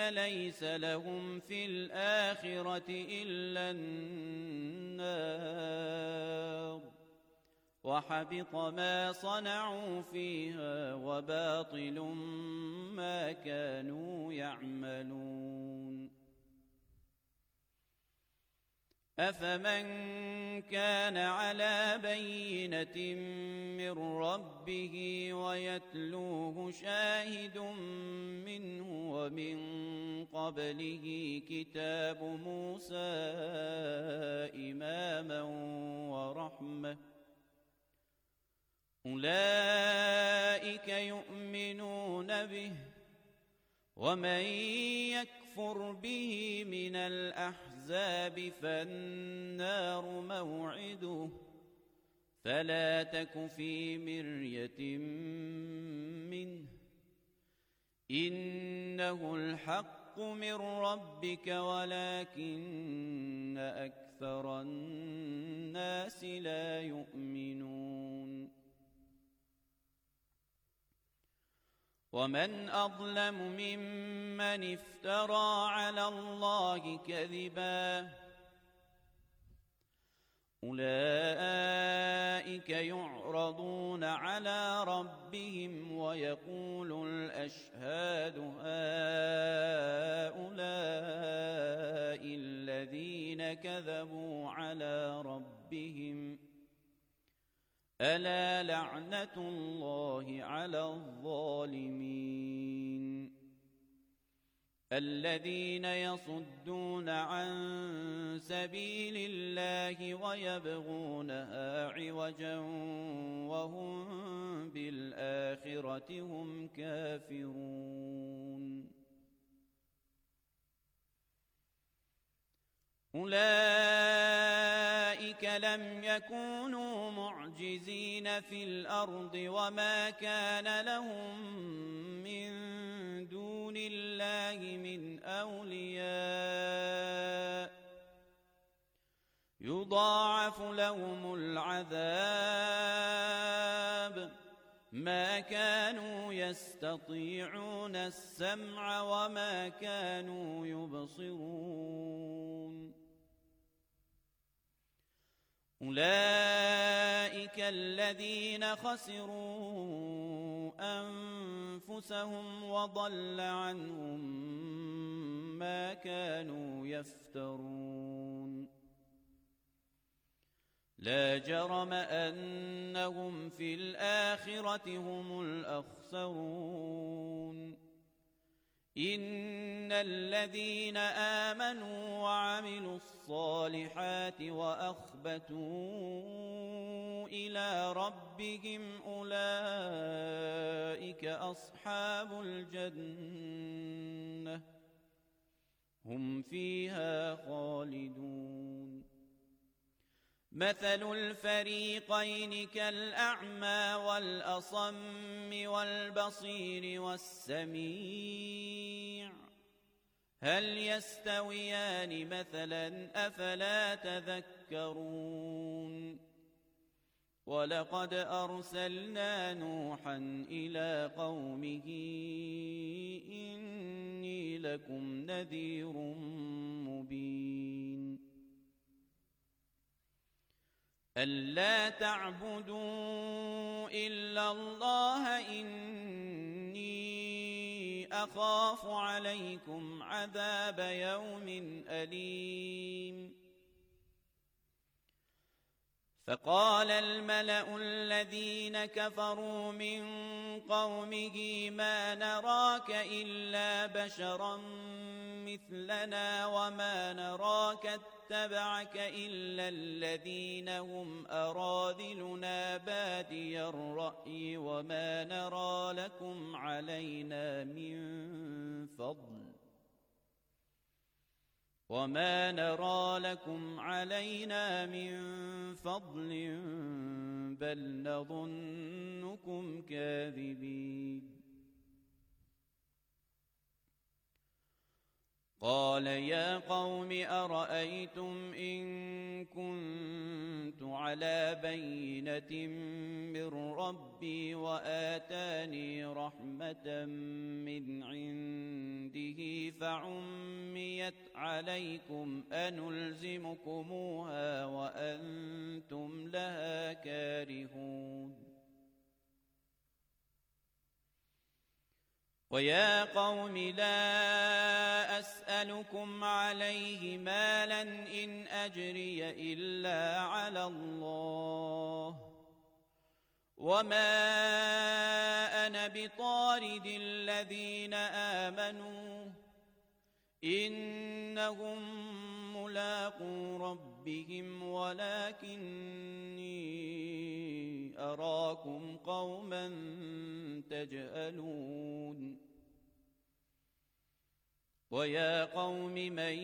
ليس لهم في الآخرة إلا النار وحبط ما صنعوا فيها وباطل ما كانوا يعملون. أفمن كان على بينة من ربه ويتلوه شاهد منه ومن قبله كتاب موسى إماما ورحمة أولئك يؤمنون به ومن يكفر به من الأحزاب فالنار موعده فلا تك في مرية منه إنه الحق من ربك ولكن أكثر الناس لا يؤمنون. ومن أظلم ممن افترى على الله كذبا أولئك يعرضون على ربهم ويقول الأشهاد هؤلاء الذين كذبوا على ربهم ألا لعنة الله على الظالمين الذين يصدون عن سبيل الله ويبغونها عوجا وهم بالآخرة هم كافرون. أولئك لم يكونوا معجزين في الأرض وما كان لهم من دون الله من أولياء يضاعف لهم العذاب ما كانوا يستطيعون السمع وما كانوا يبصرون. أولئك الذين خسروا أنفسهم وضل عنهم ما كانوا يفترون. لا جرم أنهم في الآخرة هم الأخسرون. إن الذين آمنوا وعملوا الصالحات وأخبتوا إلى ربهم أولئك أصحاب الجنة هم فيها خالدون. مثل الفريقين كالأعمى والأصم والبصير والسميع هل يستويان مثلا أفلا تذكرون. ولقد أرسلنا نوحا إلى قومه إني لكم نذير مبين ألا تعبدوا إلا الله إني أخاف عليكم عذاب يوم أليم. فقال الملأ الذين كفروا من قومه ما نراك إلا بشرا مثلنا وما نراك اتبعك إلا الذين هم أراذلنا بادي الرأي وما نرى لكم علينا من فضل بل نظنكم كاذبين. قال يا قوم أرأيتم إن كنت على بينة من ربي وآتاني رحمة من عنده فعميت عليكم أنلزمكموها وأنتم لها كارهون ويا قوم لا أسألكم عليه مالا إن أجري إلا على الله وما أنا بطارد الذين آمنوا إنهم ملاقو ربهم ولكني أراكم قوما تجهلون ويا قوم من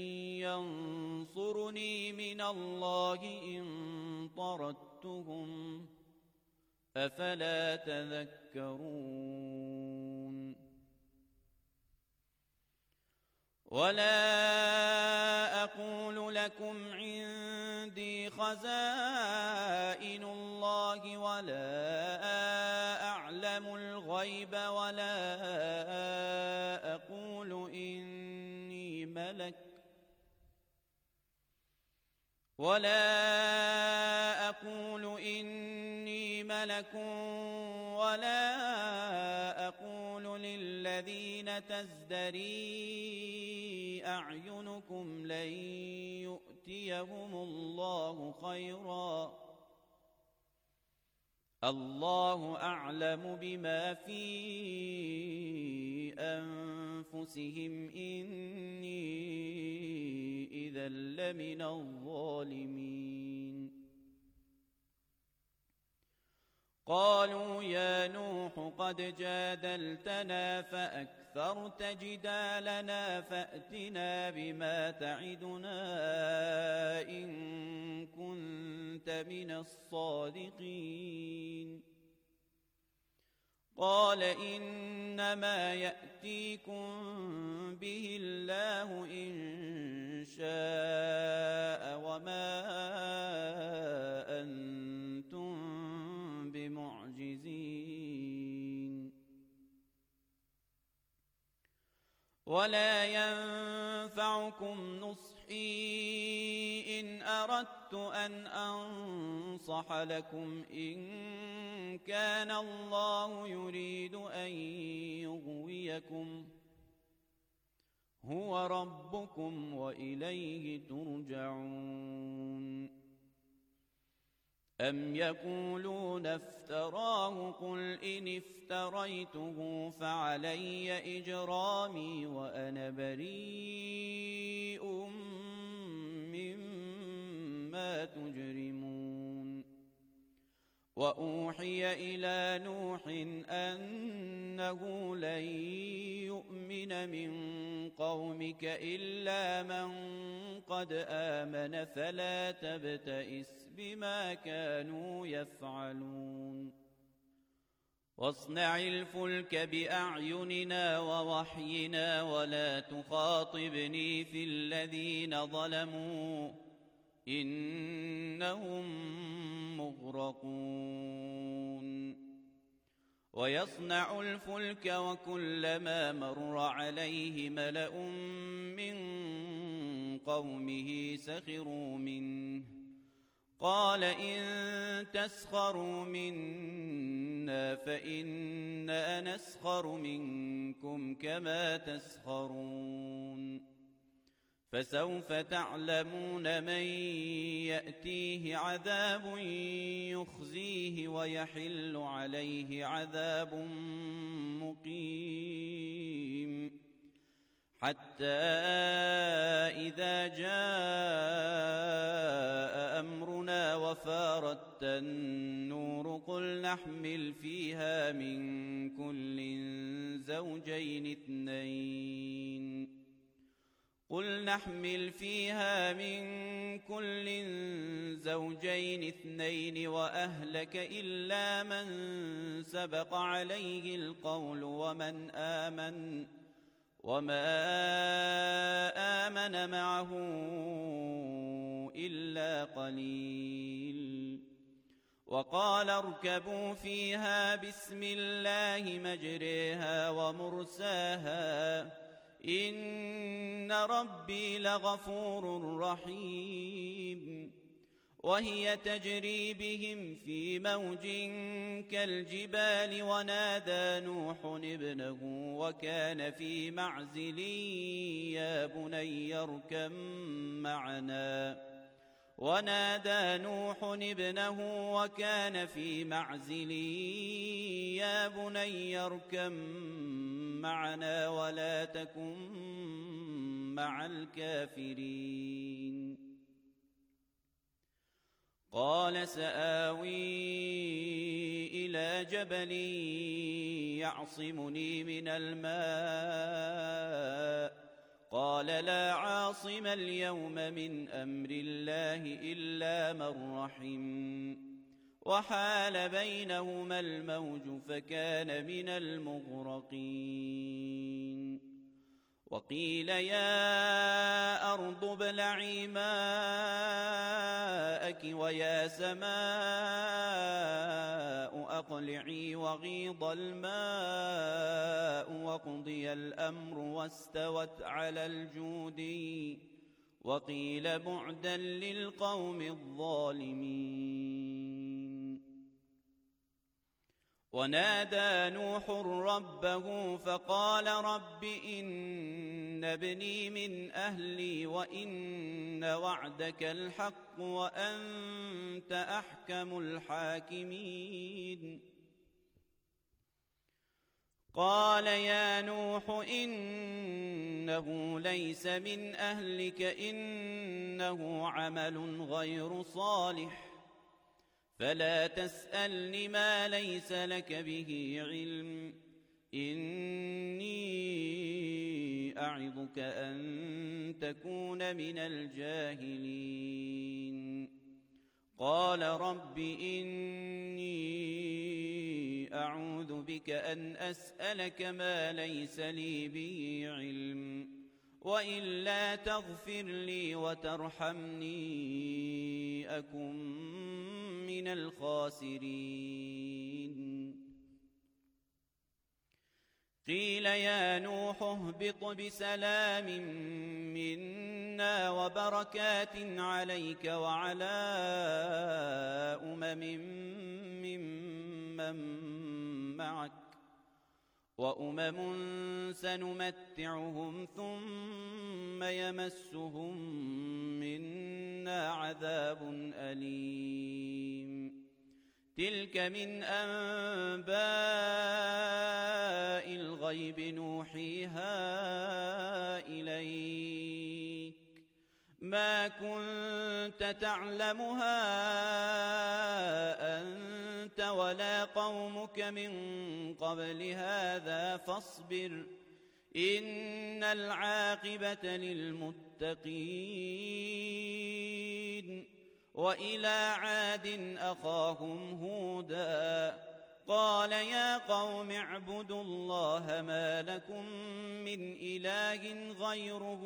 ينصرني من الله إن طردتهم أفلا تذكرون ولا أقول لكم عندي خزائن الله ولا أعلم الغيب ولا أقول إني ملك ولا أقول للذين تزدري أعينكم لن يؤتيهم الله خيرا الله أعلم بما في أنفسهم إني إذا لمن الظالمين قالوا يا نوح قد جادلتنا فأكثرت جدالنا فأتنا بما تعدنا إن كنت من الصادقين قال إنما يأتيكم به الله إن شاء وما أنتم بمعجزين ولا ينفعكم نصحي إن أردت أن أنصح لكم إن كان الله يريد أن يغويكم هو ربكم وإليه ترجعون أم يقولون افتراه قل إن افتريته فعلي إجرامي وأنا بريء مما تجرمون وأوحي إلى نوح أنه لن يؤمن من قومك إلا من قد آمن فلا تبتئس بما كانوا يفعلون واصنع الفلك بأعيننا ووحينا ولا تخاطبني في الذين ظلموا إنهم مغرقون ويصنع الفلك وكلما مر عليه ملأ من قومه سخروا منه قال إن تسخروا منا فإنا نسخر منكم كما تسخرون فسوف تعلمون من يأتيه عذاب يخزيه ويحل عليه عذاب مقيم حتى إذا جاء أمرنا وفارت النور قل نحمل فيها من كل زوجين اثنين وأهلك إلا من سبق عليه القول وما آمن معه إلا قليل وقال اركبوا فيها بسم الله مجريها ومرساها إن ربي لغفور رحيم وهي تجري بهم في موج كالجبال ونادى نوح ابنه وكان في معزل يا بني اركب معنا ونادى نوح ابنه وكان في معزل يا بني اركب معنا ولا تكن مع الكافرين قال سآوي إلى جبل يعصمني من الماء قال لا عاصم اليوم من أمر الله إلا من رحم وحال بينهما الموج فكان من المغرقين وقيل يا أرض ابلعي ماءك ويا سماء أقلعي وغيض الماء وقضي الأمر واستوت على الجودي وقيل بعدا للقوم الظالمين ونادى نوح ربه فقال رب إن ابني من أهلي وإن وعدك الحق وأنت أحكم الحاكمين قال يا نوح إنه ليس من أهلك إنه عمل غير صالح فلا تسألني ما ليس لك به علم إني أعظك أن تكون من الجاهلين قال رب إني أعوذ بك أن أسألك ما ليس لي به علم وإلا تغفر لي وترحمني أكن من الخاسرين قيل يا نوح اهبط بسلام منا وبركات عليك وعلى ممن معك وأمم سنمتعهم ثم يمسهم منا عذاب أليم تلك من أنباء الغيب نوحيها إليك ما كنت تعلمها أنت ولا قومك من قبل هذا فاصبر إن العاقبة للمتقين وإلى عاد أخاهم هودا قال يا قوم اعبدوا الله ما لكم من إله غيره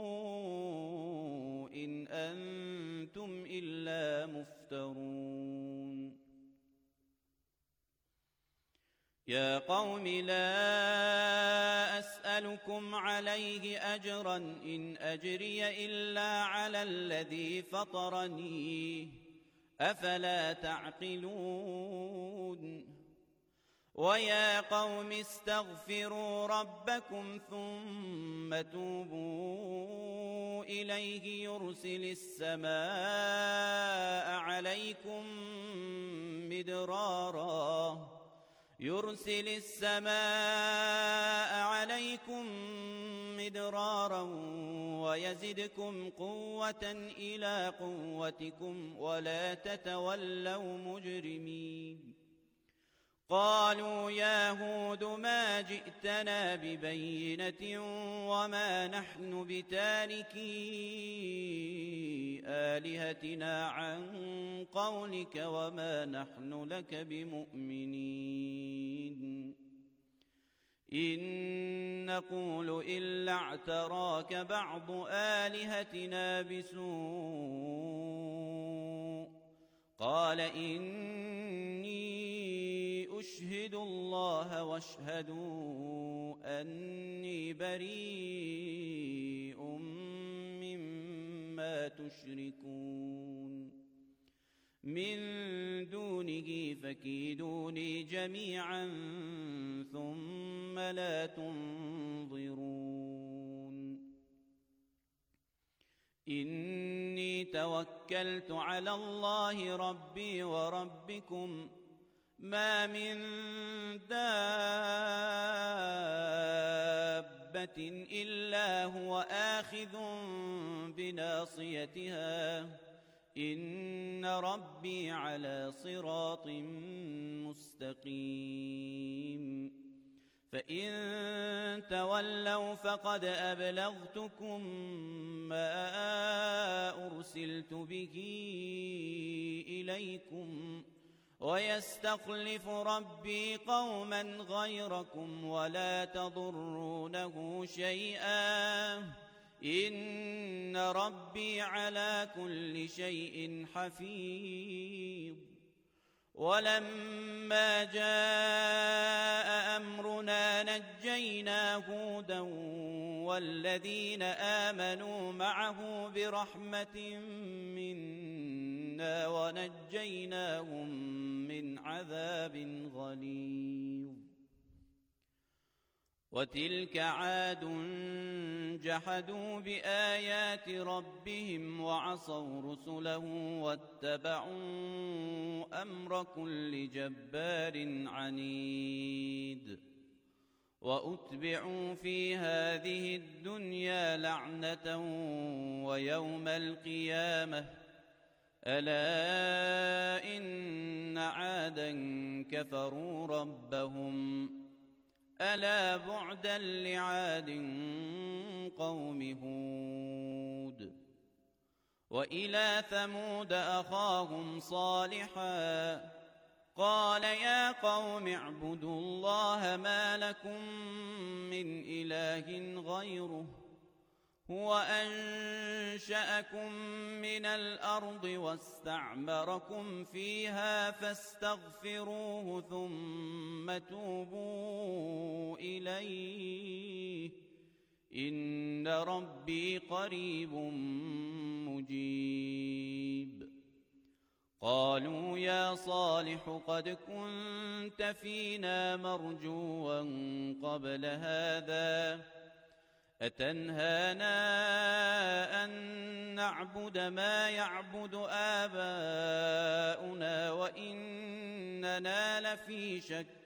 إن أنتم إلا مفترون يا قوم لا أسألكم عليه أجرا إن أجري إلا على الذي فطرني أفلا تعقلون ويا قوم استغفروا ربكم ثم توبوا إليه يرسل السماء عليكم مدرارا ويزدكم قوة إلى قوتكم ولا تتولوا مجرمين قالوا يا هود ما جئتنا ببينة وما نحن بتاركي آلهتنا عن قولك وما نحن لك بمؤمنين إن نقول إلا اعتراك بعض آلهتنا بسوء قال إني اشهدوا الله واشهدوا أني بريء مما تشركون من دونه فكيدوني جميعا ثم لا تنظرون إني توكلت على الله ربي وربكم ما من دابة إلا هو آخذ بناصيتها إن ربي على صراط مستقيم فإن تولوا فقد أبلغتكم ما أرسلت به إليكم ويستخلف ربي قوما غيركم ولا تضرونه شيئا إن ربي على كل شيء حفيظ ولما جاء أمرنا نجينا هودا والذين آمنوا معه برحمة منا ونجيناهم من عذاب غليظ وتلك عاد جحدوا بآيات ربهم وعصوا رسله واتبعوا أمر كل جبار عنيد وأتبعوا في هذه الدنيا لعنة ويوم القيامة ألا إن عادا كفروا ربهم ألا بعدا لعاد قوم هود وإلى ثمود أخاهم صالحا قال يا قوم اعبدوا الله ما لكم من إله غيره هو أنشأكم من الأرض واستعمركم فيها فاستغفروه ثم توبوا إليه إن ربي قريب مجيب قالوا يا صالح قد كنت فينا مرجوا قبل هذا أتنهانا أن نعبد ما يعبد آباؤنا وإننا لفي شك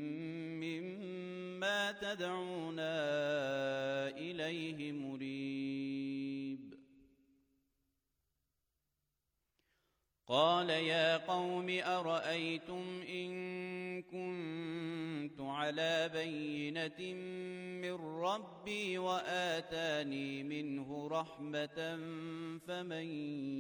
مما تدعونا إليه مريب قال يا قوم أرأيتم إن كنت على بينة من ربي وآتاني منه رحمة فمن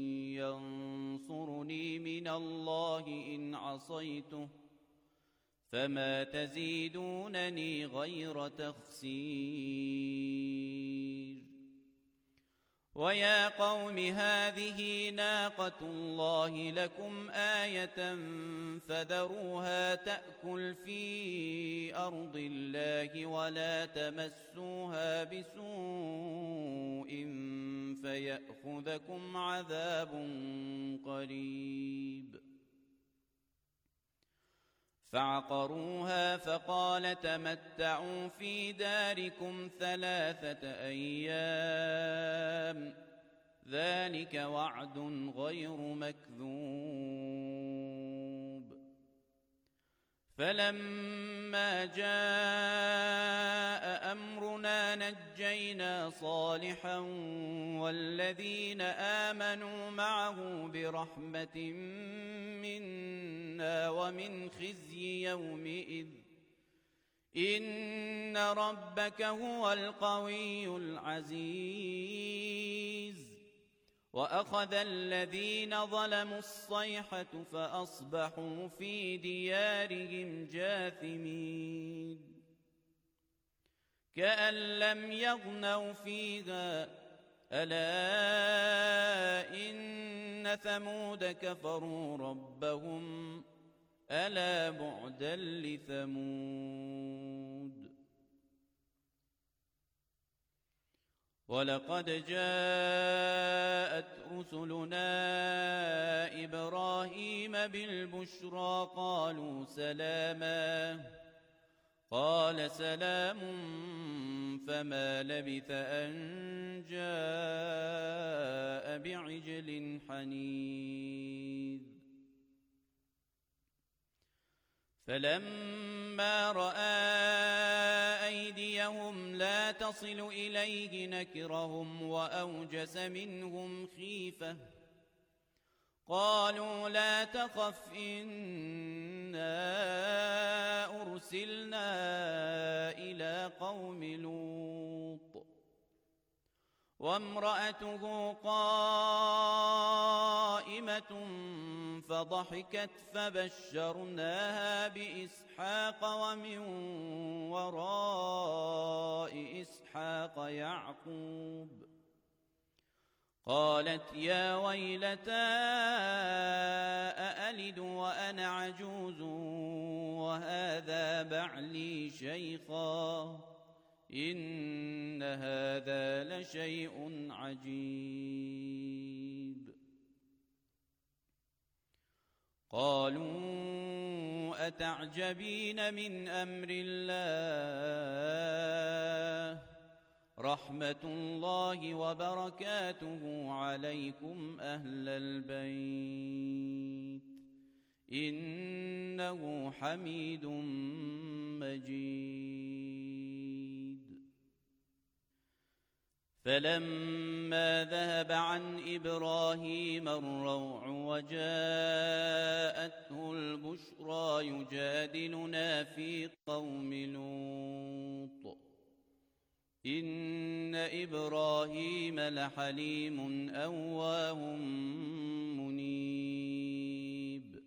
ينصرني من الله إن عصيته فما تزيدونني غير تخسير ويا قوم هذه ناقة الله لكم آية فذروها تأكل في أرض الله ولا تمسوها بسوء فيأخذكم عذاب قريب فعقروها فقال تمتعوا في داركم 3 أيام ذلك وعد غير مكذوب فلما جاء أمرنا نجينا صالحا والذين آمنوا معه برحمة منا ومن خزي يومئذ إن ربك هو القوي العزيز وأخذ الذين ظلموا الصيحة فأصبحوا في ديارهم جاثمين كأن لم يغنوا فيها ألا إن ثمود كفروا ربهم ألا بعدا لثمود ولقد جاءت رسلنا إبراهيم بالبشرى قالوا سلاما قال سلام فما لبث أن جاء بعجل حنيذ فلما رأى أيديهم لا تصل إليه نكرهم وأوجس منهم خيفة قالوا لا تخف إنا أرسلنا إلى قوم لوط وامرأته قائمة فضحكت فبشرناها بإسحاق ومن وراء إسحاق يعقوب قالت يا ويلتى أألد وأنا عجوز وهذا بعلي شيخا إن هذا لشيء عجيب قالوا أتعجبين من أمر الله رحمة الله وبركاته عليكم أهل البيت إنه حميد مجيد فلما ذهب عن إبراهيم الروع وجاءته البشرى يجادلنا في قوم لوط إن إبراهيم لحليم أواه منيب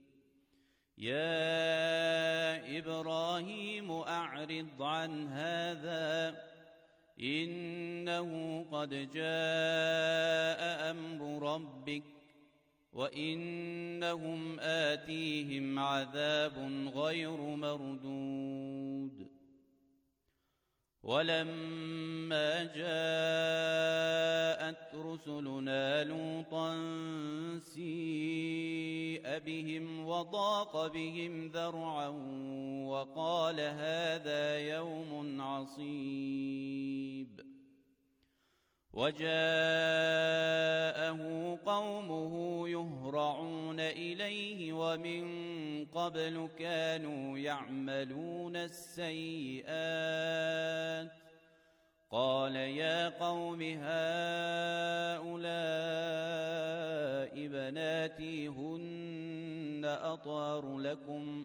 يا إبراهيم أعرض عن هذا إنه قد جاء أمر ربك وإنهم آتيهم عذاب غير مردود ولما جاءت رسلنا لوطا سيء بهم وضاق بهم ذرعا وقال هذا يوم عصيب وجاءه قومه يهرعون إليه ومن قبل كانوا يعملون السيئات قال يا قوم هؤلاء بناتي هن أطهر لكم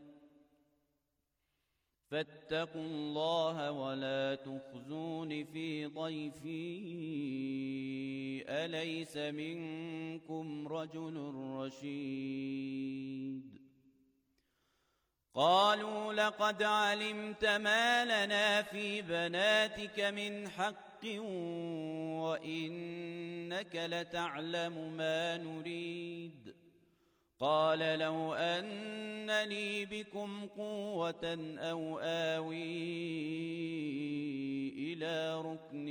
فاتقوا الله ولا تخزون في ضيفي أليس منكم رجل رشيد قالوا لقد علمت ما لنا في بناتك من حق وإنك لتعلم ما نريد قال لو أن لي بكم قوة أو آوي إلى ركن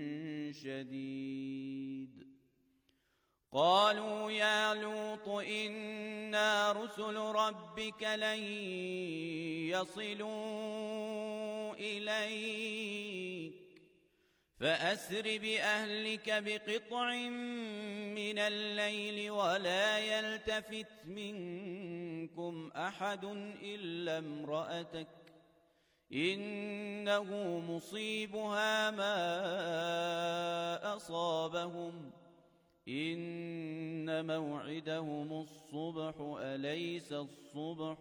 شديد قالوا يا لوط إنا رسل ربك لن يصلوا إليك فأسر بأهلك بقطع من الليل ولا يلتفت منكم أحد إلا امرأتك إنه مصيبها ما أصابهم إن موعدهم الصبح أليس الصبح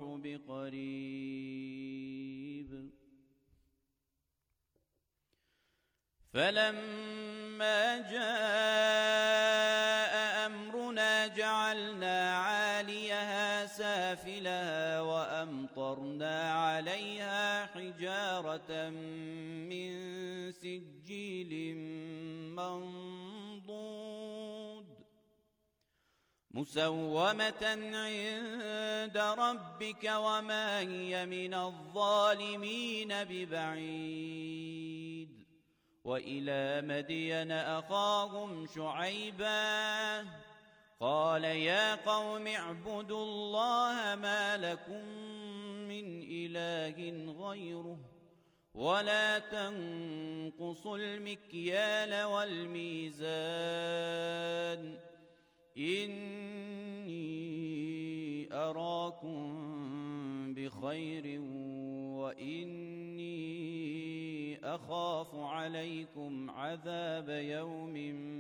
بقريب فلما جاء أمرنا جعلنا عاليها سافلها وأمطرنا عليها حجارة من سجيل منضود مسومة عند ربك وما هي من الظالمين ببعيد. وإلى مدين أخاهم شعيبا قال يا قوم اعبدوا الله ما لكم من إله غيره ولا تنقصوا المكيال والميزان إني أراكم بخير وإني أخاف عليكم عذاب يوم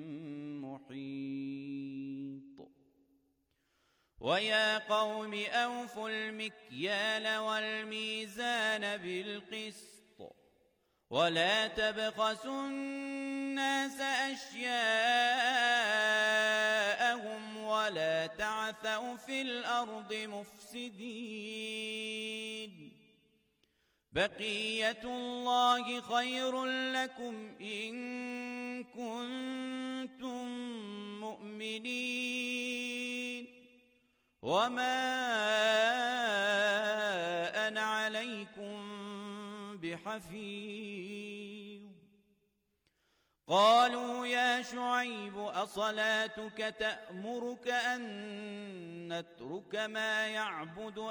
محيط. ويا قوم أوفوا المكيال والميزان بالقسط ولا تبخسوا الناس أشياءهم ولا تعثوا في الأرض مفسدين. بقية الله خير لكم إن كنتم مؤمنين وما أنا عليكم بحفيظ. قالوا يا شعيب أصلاتك تأمرك أن نترك ما يعبد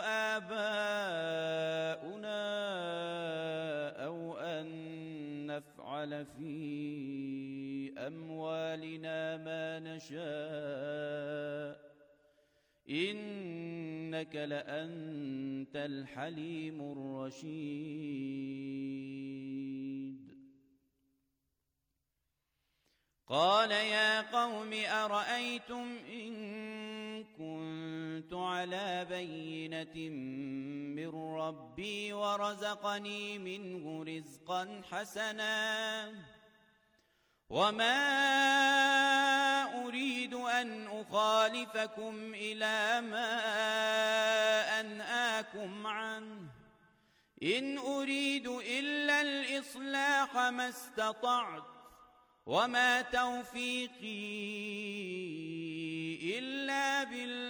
آباؤنا أو أن نفعل في أموالنا ما نشاء إنك لأنت الحليم الرشيد. قال يا قوم أرأيتم إن كنت على بينة من ربي ورزقني منه رزقا حسنا وما أريد أن أخالفكم إلى ما أنهاكم عنه إن أريد إلا الإصلاح ما استطعت وما توفيقي إلا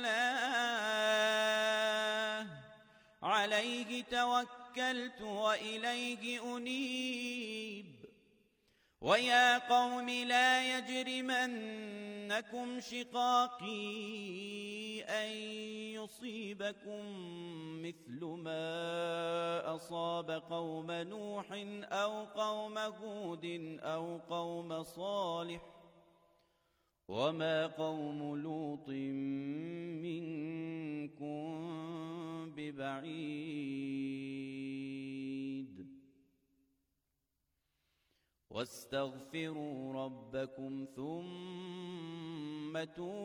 بالله عليه توكلت وإليه أنيب. ويا قوم لا يجرمنكم شقاقي أن يصيبكم مثل ما أصاب قوم نوح أو قوم هود أو قوم صالح وما قوم لوط منكم ببعيد. واستغفروا ربكم ثم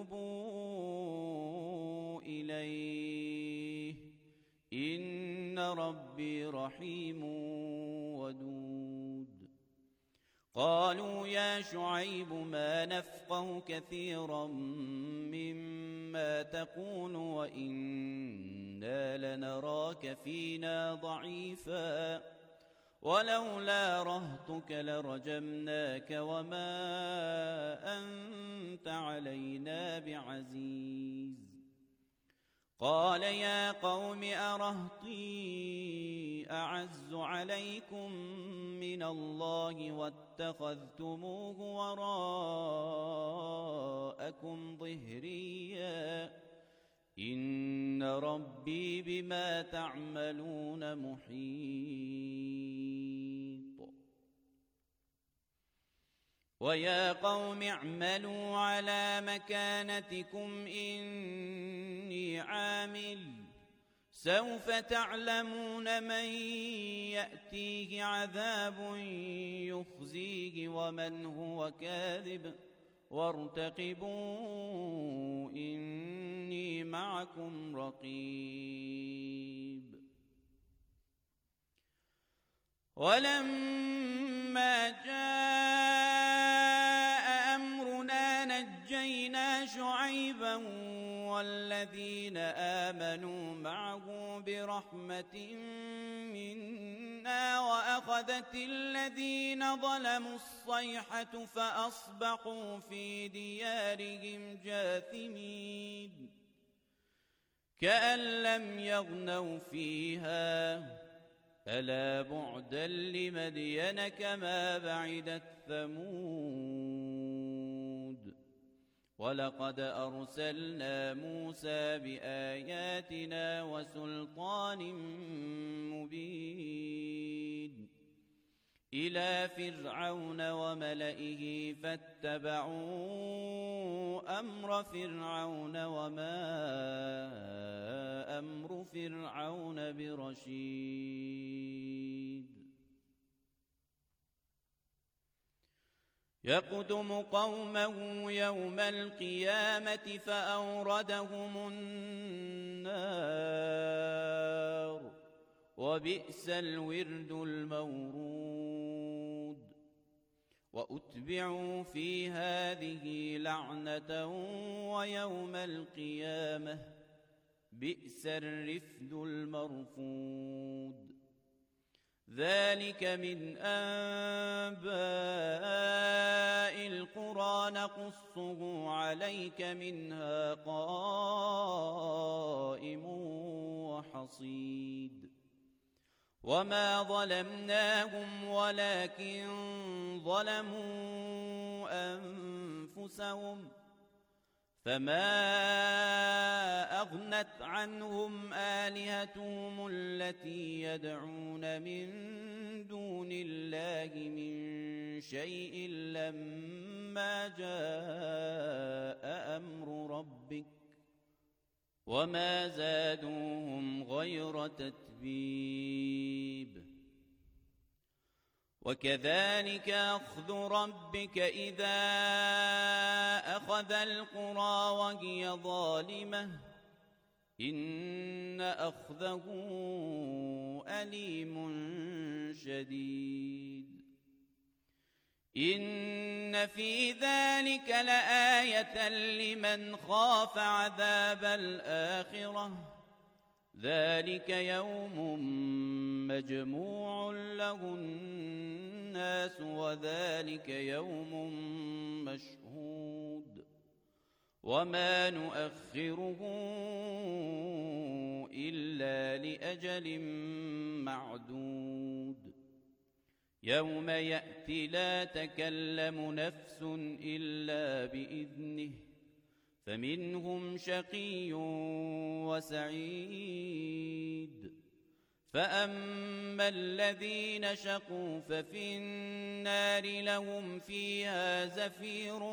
توبوا إليه إن ربي رحيم ودود. قالوا يا شعيب ما نفقه كثيرا مما تقول وإنا لنراك فينا ضعيفا ولولا رهطك لرجمناك وما أنت علينا بعزيز. قال يا قوم أرهطي أعز عليكم من الله واتخذتموه وراءكم ظهريا إن ربي بما تعملون محيط. ويا قوم اعملوا على مكانتكم إني عامل سوف تعلمون من يأتيه عذاب يخزيه ومن هو كاذب وارتقبوا إني معكم رقيب. ولما جاء أمرنا نجينا شعيبا والذين آمنوا معه برحمة منا وأخذت الذين ظلموا الصيحة فأصبحوا في ديارهم جاثمين كأن لم يغنوا فيها ألا بعدا لمدين كما بعدت ثمود ولقد أرسلنا موسى بآياتنا وسلطان مبين إلى فرعون وملئه فاتبعوا أمر فرعون وما أمر فرعون برشيد يقدم قومه يوم القيامة فأوردهم النار وبئس الورد المورود وأتبعوا في هذه لعنة ويوم القيامة بئس الرفد المرفود ذلك من أنباء القرى نقصه عليك منها قائم وحصيد وما ظلمناهم ولكن ظلموا أنفسهم فما أغنت عنهم آلهتهم التي يدعون من دون الله من شيء لما جاء أمر ربك وما زادوهم غير تتبيب وكذلك أخذ ربك إذا أخذ القرى وهي ظالمة إن أخذه أليم شديد إن في ذلك لآية لمن خاف عذاب الآخرة ذلك يوم مجموع له الناس وذلك يوم مشهود وما نؤخره إلا لأجل معدود يوم يأتي لا تكلم نفس إلا بإذنه فمنهم شقي وسعيد فأما الذين شقوا ففي النار لهم فيها زفير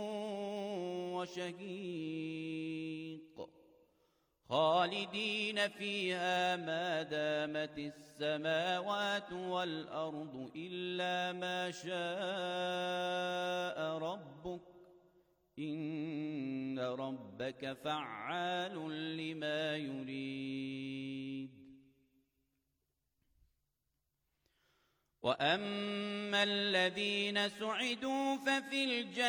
وشهيق خالدين فيها ما دامت السماوات والأرض إلا ما شاء ربك إن ربك فعال لما يريد وأما الذين سعدوا ففي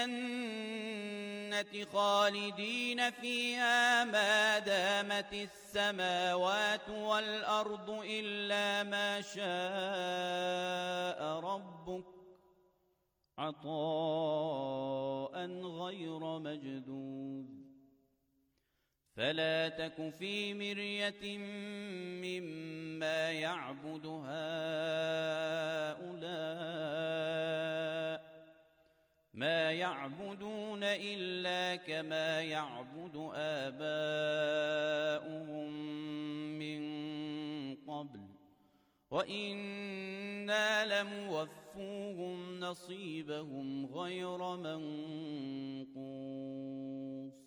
الجنة خالدين فيها ما دامت السماوات والأرض إلا ما شاء ربك عطاء غير مجدود فلا تك في مرية مما يعبد هؤلاء ما يعبدون إلا كما يعبد آباؤهم من قبل وإنا لموفوهم نصيبهم غير منقوص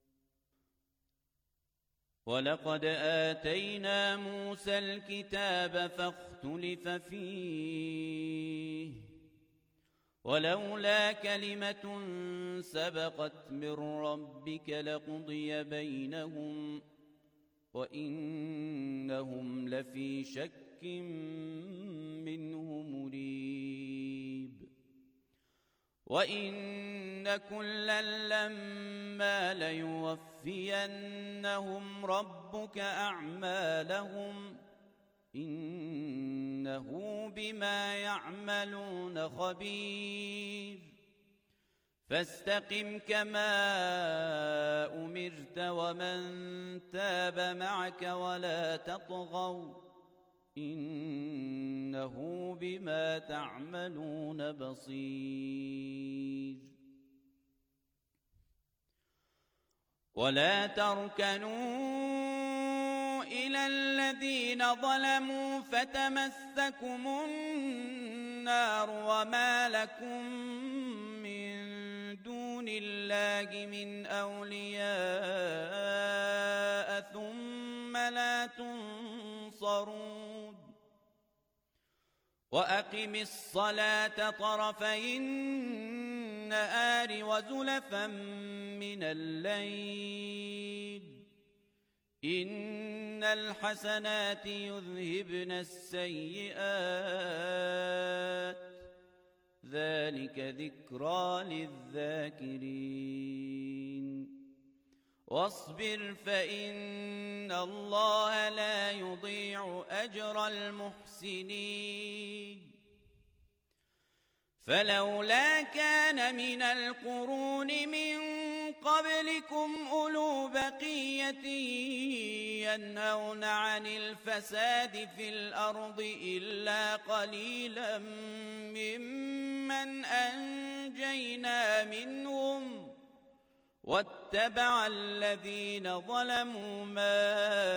ولقد آتينا موسى الكتاب فاختلف فيه ولولا كلمة سبقت من ربك لقضي بينهم وإنهم لفي شك منه مريب وإن كلا لما ليوفينهم ربك أعمالهم إنه بما يعملون خبير فاستقم كما أمرت ومن تاب معك ولا تطغوا إنه بما تعملون بصير ولا تركنوا إلى الذين ظلموا فتمسكم النار وما لكم من دون الله من أولياء ثم لا تنصرون وأقم الصلاة طرفي النهار وزلفا من الليل إن الحسنات يذهبن السيئات ذلك ذكرى للذاكرين واصبر فإن الله لا يضيع أجر المحسنين فلولا كان من القرون من قبلكم أولو بقية ينهون عن الفساد في الأرض إلا قليلا ممن أنجينا منهم واتبع الذين ظلموا ما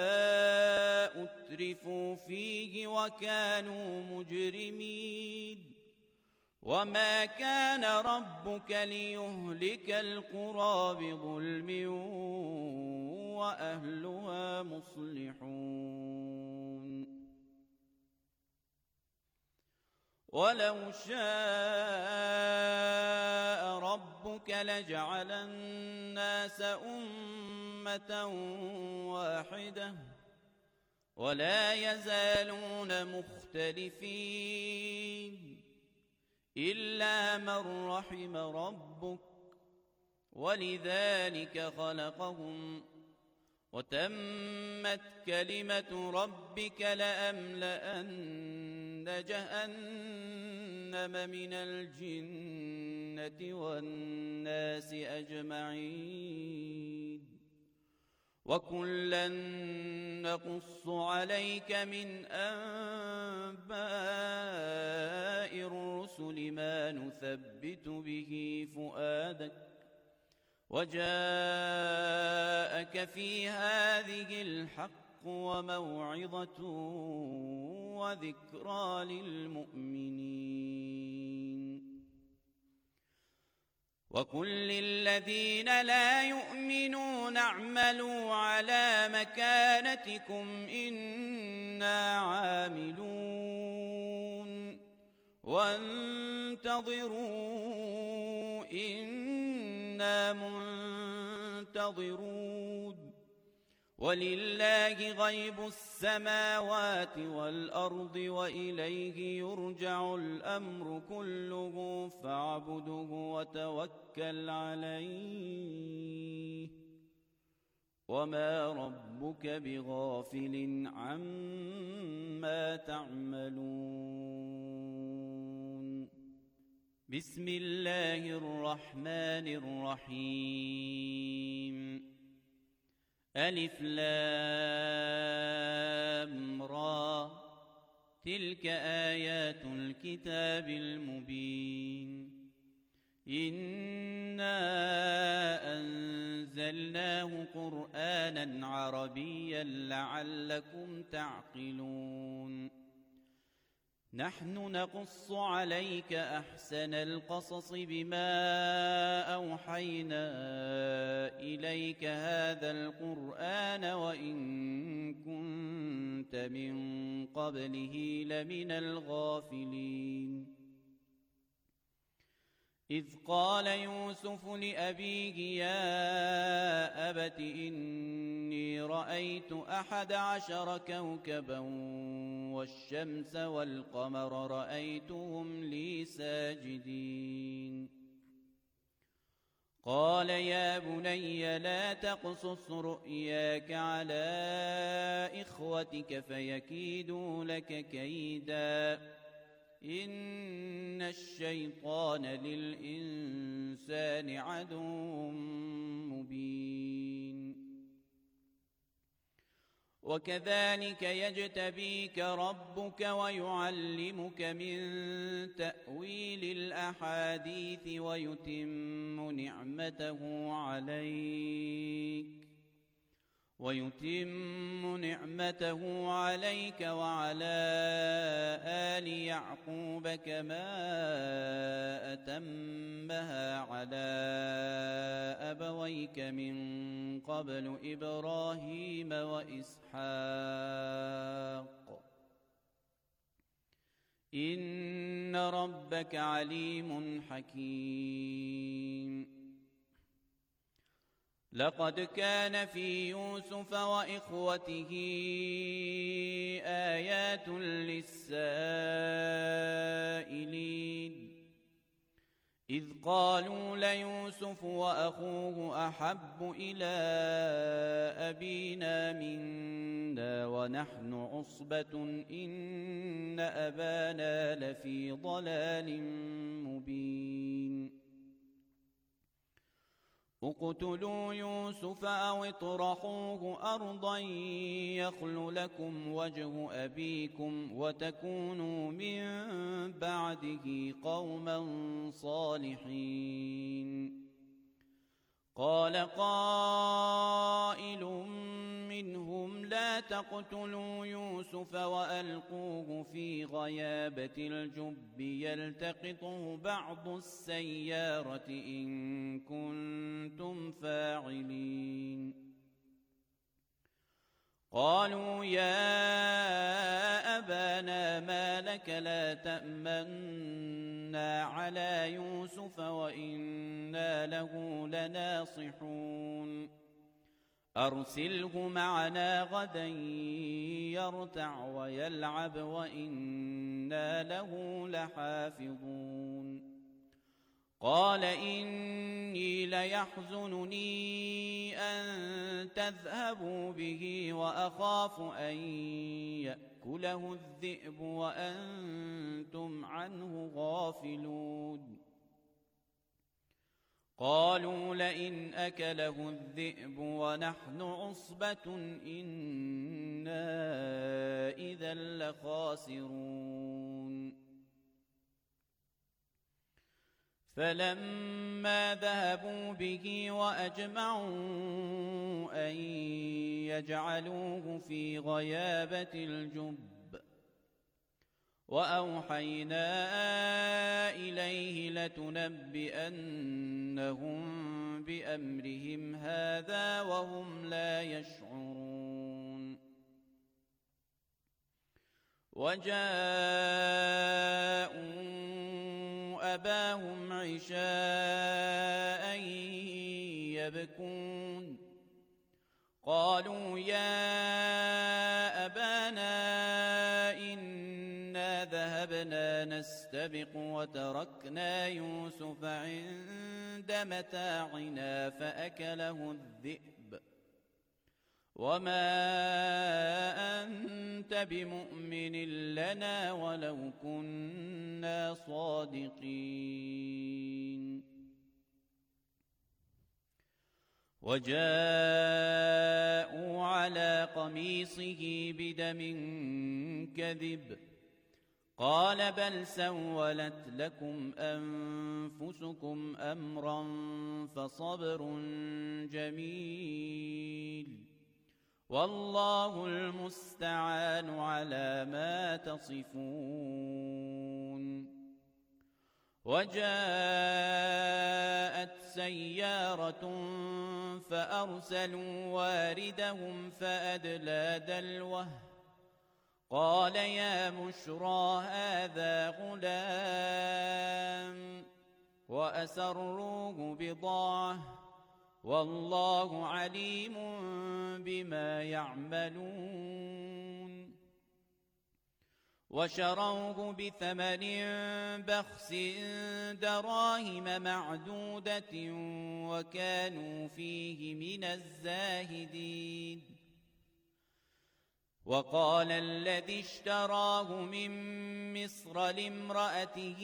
أترفوا فيه وكانوا مجرمين وما كان ربك ليهلك القرى بظلم وأهلها مصلحون ولو شاء ربك لجعل الناس أمة واحدة ولا يزالون مختلفين إلا من رحم ربك ولذلك خلقهم وتمت كلمة ربك لأملأن جهنم من الجنة والناس أجمعين وكلا نقص عليك من أنباء الرسل ما نثبت به فؤادك وجاءك في هذه الحق وموعظة وذكرى للمؤمنين وقل للذين لا يؤمنون اعملوا على مكانتكم إنا عاملون وانتظروا إنا منتظرون ولله غيب السماوات والأرض وإليه يرجع الأمر كله فاعبده وتوكل عليه وما ربك بغافل عما تعملون بسم الله الرحمن الرحيم ألف لام را تلك آيات الكتاب المبين إنا أنزلناه قرآنا عربيا لعلكم تعقلون نحن نقص عليك أحسن القصص بما أوحينا إليك هذا القرآن وإن كنت من قبله لمن الغافلين إذ قال يوسف لأبيه يا أبت إني رأيت 11 كوكبا والشمس والقمر رأيتهم لي ساجدين قال يا بني لا تقصص رؤياك على إخوتك فيكيدوا لك كيدا إن الشيطان للإنسان عدو مبين وكذلك يجتبيك ربك ويعلمك من تأويل الأحاديث ويتم نعمته عليك وعلى آل يعقوب كما أتمها على أبويك من قبل إبراهيم وإسحاق إن ربك عليم حكيم لقد كان في يوسف وإخوته آيات للسائلين إذ قالوا ليوسف وأخوه أحب إلى أبينا منا ونحن عصبة إن أبانا لفي ضلال مبين اقتلوا يوسف أو اطرحوه أرضا يخل لكم وجه أبيكم وتكونوا من بعده قوما صالحين قال قائل منهم لا تقتلوا يوسف وألقوه في غيابة الجب يلتقطه بعض السيارة إن كنتم فاعلين قالوا يا أبانا ما لك لا تأمنا على يوسف وإنا له لناصحون أرسله معنا غدا يرتع ويلعب وإنا له لحافظون قال إني ليحزنني أن تذهبوا به وأخاف أن يأكله الذئب وأنتم عنه غافلون قالوا لئن أكله الذئب ونحن عصبة إنا إذا لخاسرون فلما ذهبوا به وأجمعوا أن يجعلوه في غيابة الجب وأوحينا إليه لتنبئنهم بأمرهم هذا وهم لا يشعرون وجاءوا أباهم عشاء يبكون قالوا يا أبانا إنا ذهبنا نستبق وتركنا يوسف عند متاعنا فأكله الذئب وما أنت بمؤمن لنا ولو كنا صادقين وجاءوا على قميصه بدم كذب قال بل سولت لكم أنفسكم أمرا فصبر جميل والله المستعان على ما تصفون وجاءت سيارة فأرسلوا واردهم فأدلى دلوه قال يا بشرى هذا غلام وأسروه بضاعة والله عليم بما يعملون وشروه بثمن بخس دراهم معدودة وكانوا فيه من الزاهدين. وقال الذي اشتراه من مصر لامرأته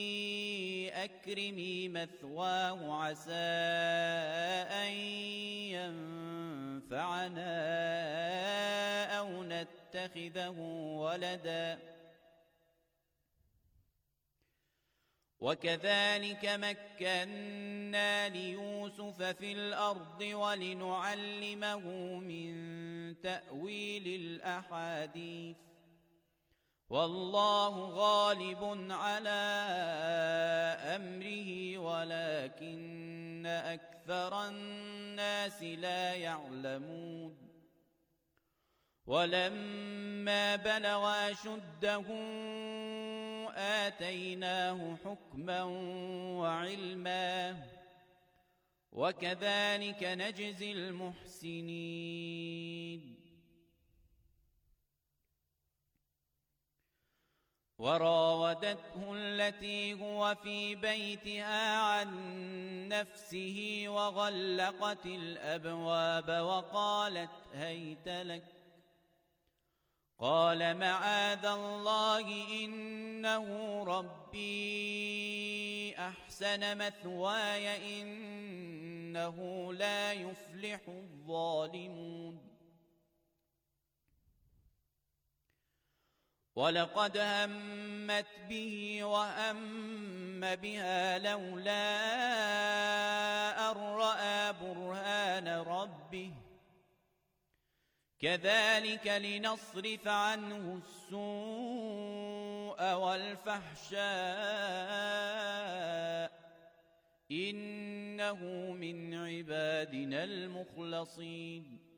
أكرمي مثواه عسى أن ينفعنا أو نتخذه ولدا وكذلك مكنا ليوسف في الأرض ولنعلمه من تأويل الأحاديث والله غالب على أمره ولكن أكثر الناس لا يعلمون. ولما بلغ أشده آتيناه حكما وعلما وكذلك نجزي المحسنين. وراودته التي هو في بيتها عن نفسه وغلقت الأبواب وقالت هيت لك قال معاذ الله إنه ربي أحسن مثواي إنه لا يفلح الظالمون. ولقد همت به وهم بها لولا أن رأى برهان ربه كذلك لنصرف عنه السوء والفحشاء إنه من عبادنا المخلصين.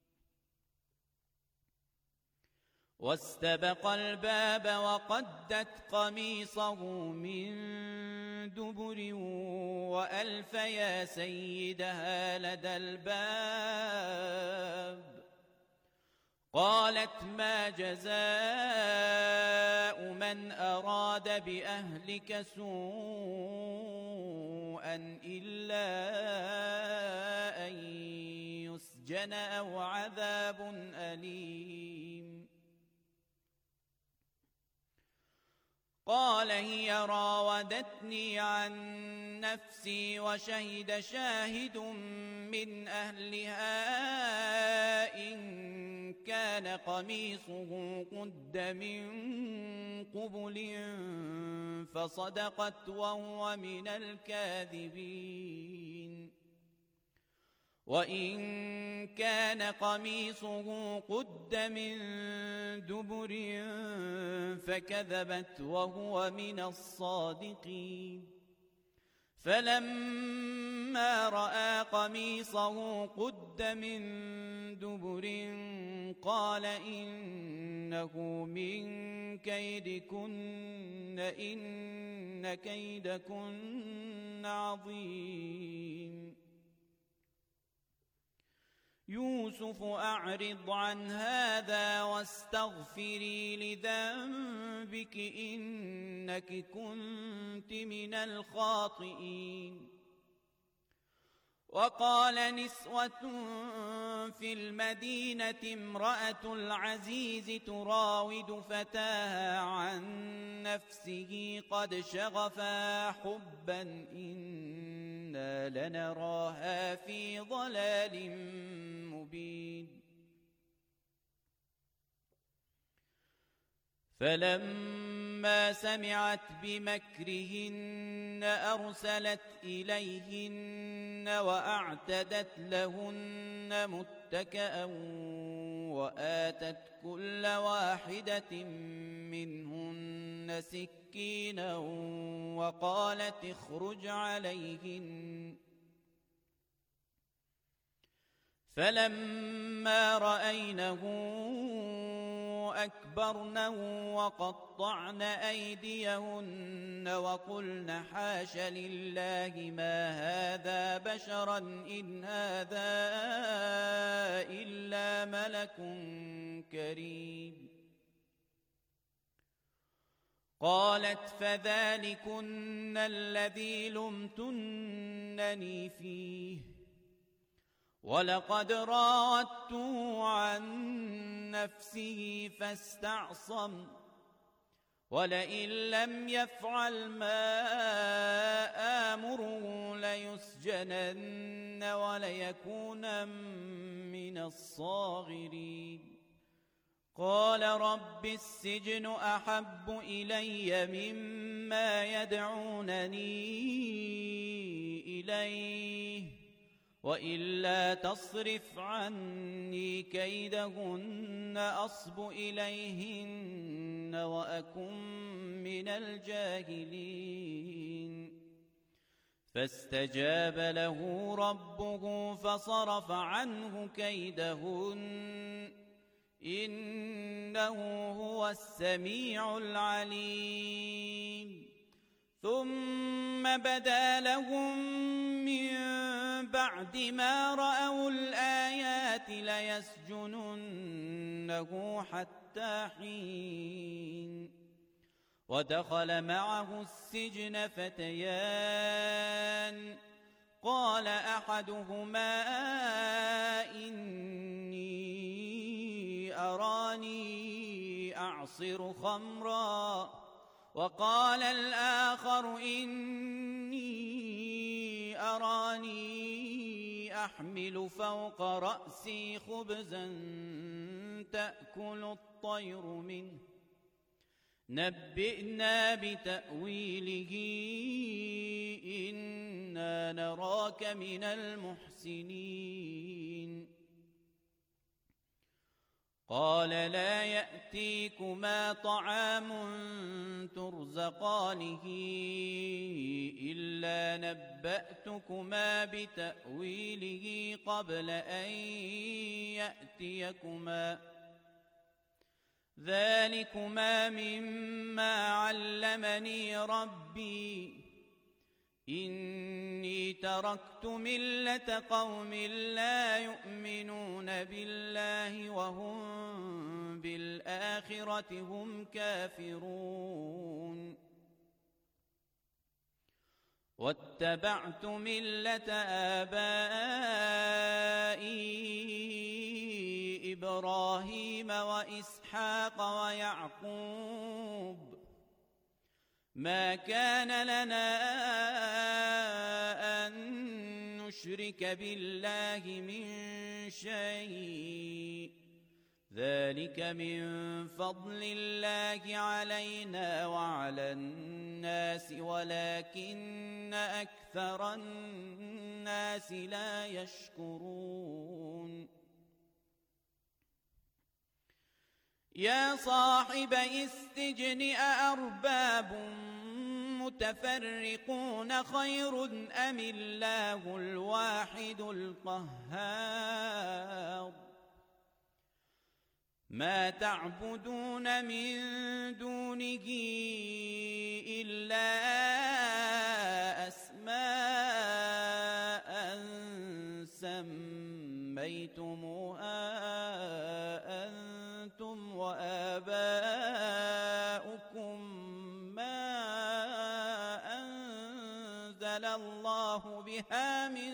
واستبق الباب وقدت قميصه من دبر وألف يا سيدها لدى الباب قالت ما جزاء من أراد بأهلك سوءا إلا أن يسجن أو عذاب أليم. قال هي راودتني عن نفسي وشهد شاهد من أهلها إن كان قميصه قد من قبل فصدقت وهو من الكاذبين. وإن كان قميصه قد من دبر فكذبت وهو من الصادقين. فلما رأى قميصه قد من دبر قال إنه من كيدكن إن كيدكن عظيم. يوسف أعرض عن هذا واستغفري لذنبك إنك كنت من الخاطئين. وقال نسوة في المدينة امرأة العزيز تراود فتاها عن نفسه قد شغفا حبا إنا لنراها في ضلال مبين. فلما سمعت بمكرهن أرسلت إليهن وأعتدت لهن متكأ وآتت كل واحدة منهن سكينا وقالت اخرج عليهن. فلما رأينه أكبرنه وقطعن أيديهن وقلن حاش لله ما هذا بشرا إن هذا إلا ملك كريم. قالت فذلكن الذي لمتنني فيه ولقد راودته عن نفسه فاستعصم ولئن لم يفعل ما آمره ليسجنن وليكون من الصاغرين قال رب السجن أحب إلي مما يدعونني إليه وإلا تصرف عني كيدهن أصب إليهن وأكن من الجاهلين فاستجاب له ربه فصرف عنه كيدهن إنه هو السميع العليم ثم بدا لهم من بعد ما رأوا الآيات ليسجننه حتى حين ودخل معه السجن فتيان قال أحدهما إني أراني أعصر خمرا وقال الآخر إني أراني أحمل فوق رأسي خبزا تأكل الطير منه نبئنا بتأويله إنا نراك من المحسنين قال لا يأتيكما طعام ترزقانه إلا نبأتكما بتأويله قبل أن يأتيكما ذلكما مما علمني ربي إني تركت ملة قوم لا يؤمنون بالله وهم بالآخرة هم كافرون واتبعت ملة آبائي إبراهيم وإسحاق ويعقوب ما كان لنا أن نشرك بالله من شيء ذلك من فضل الله علينا وعلى الناس ولكن أكثر الناس لا يشكرون يا صاحبي السجن أأرباب متفرقون خير أم الله الواحد القهار ما تعبدون من دونه إلا أسماء سميتموها أنتم وآباؤكم ما أنزل الله بها من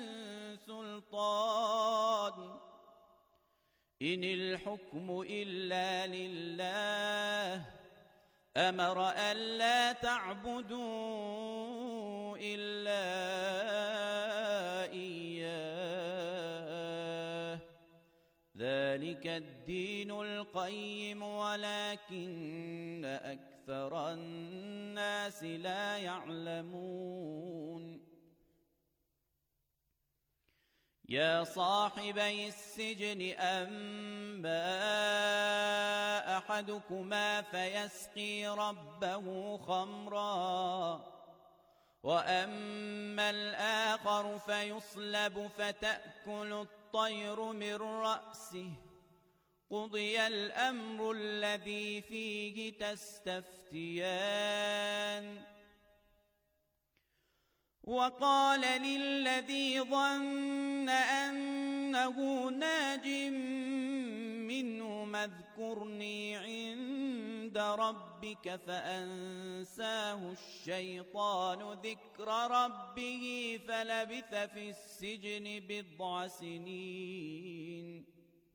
سلطان إن الحكم إلا لله أمر ألا تعبدوا إلا إياه ذلك الدين القيم ولكن أكثر الناس لا يعلمون يا صاحبي السجن أما أحدكما فيسقي ربه خمرا وأما الآخر فيصلب فتأكل الطير من رأسه قضي الأمر الذي فيه تستفتيان وقال للذي ظن أنه ناج منه اذكرني عند ربك فأنساه الشيطان ذكر ربه فلبث في السجن بضع سنين.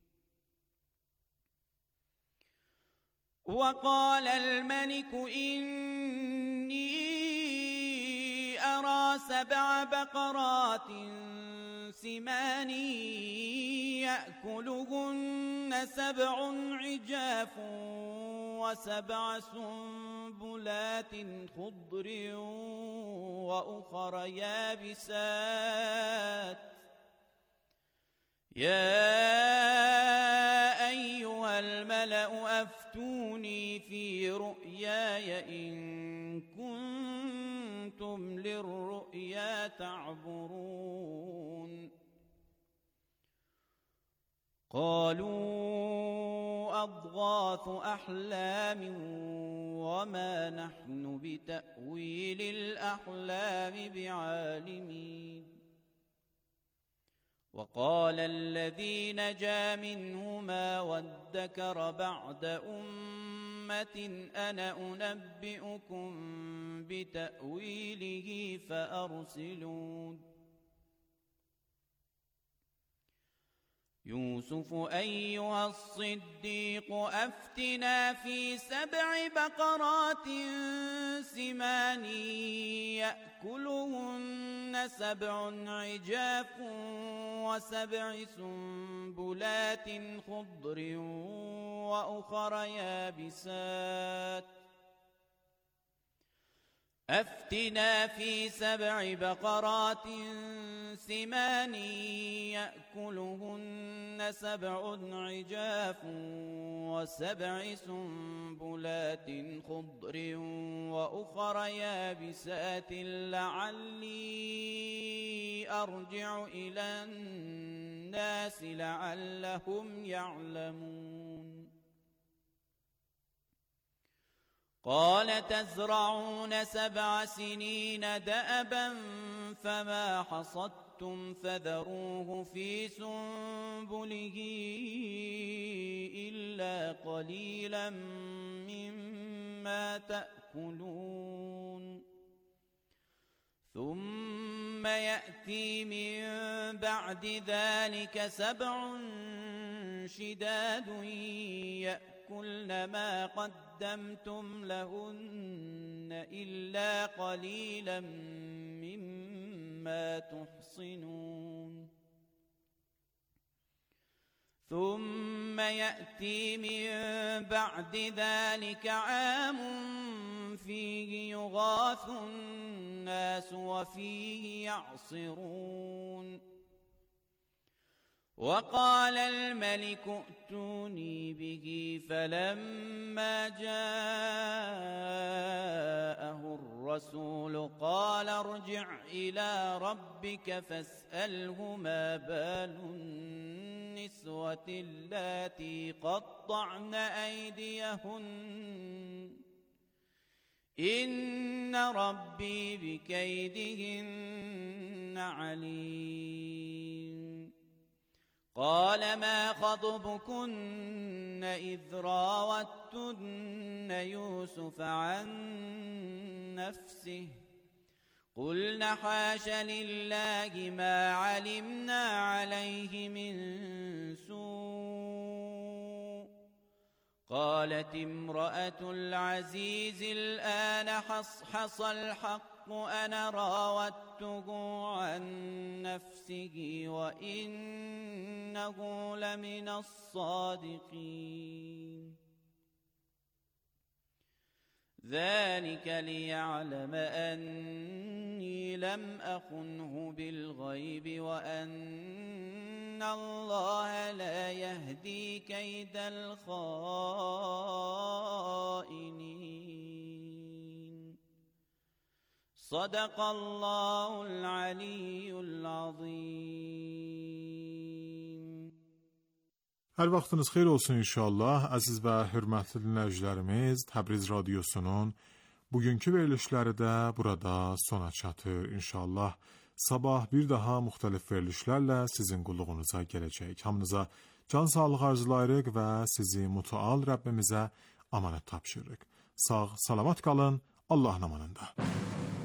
وقال الملك إني أرى 7 بقرات سمان يأكلهن 7 عجاف و7 سنبلات خضر وأخر يابسات يا أيها الملأ أفتوني في رؤياي إن كنتم للرؤيا تعبرون. قالوا أضغاث أحلام وما نحن بتأويل الأحلام بعالمين. وقال الذي نجا منهما وادكر بعد أمة أنا أنبئكم بتأويله فأرسلون. يوسف أيها الصديق أفتنا في 7 بقرات سمان يأكلهن 7 عجاف و7 سنبلات خضر وأخر يابسات أفتنا في 7 بقرات سمان يأكلهن 7 عجاف و7 سنبلات خضر وأخر يابسات لعلي أرجع إلى الناس لعلهم يعلمون. قال تزرعون 7 سنين دأبا فما حصدتم فذروه في سنبله إلا قليلا مما تأكلون. ثم يأتي من بعد ذلك 7 شداد يأكلن ما قدمتم لهن إلا قليلا مما تحصنون. ثم يأتي من بعد ذلك عام فيه يغاث الناس وفيه يعصرون. وقال الملك ائتوني به فلما جاءه الرسول قال ارجع إلى ربك فاسأله ما بال النسوة اللاتي قطعن أيديهن إن ربي بكيدهن عليم. قال ما خطبكن إذ راوتن يوسف عن نفسه قلن حاش لله ما علمنا عليه من سوء. قالت امرأة العزيز الآن حصحص الحق أنا راودته عن نفسه وإنه لمن الصادقين. ذلك ليعلم أني لم أخنه بالغيب وأن الله لا يهدي كيد الخائنين. صدق الله العلي العظيم. Hər vaxtınız xeyir olsun inşallah. Əziz və hörmətli dinləyicilərimiz, Təbriz Radiosunun bugünkü verilişləri də burada sona çatır. İnşallah sabah bir daha müxtəlif verilişlərlə sizin qulluğunuza gələcək. Hamınıza can sağlığı arzulayırıq və sizi mütəal Rəbbimizə amanət tapşırırıq. Sağ, salamat qalın, Allahın amanında.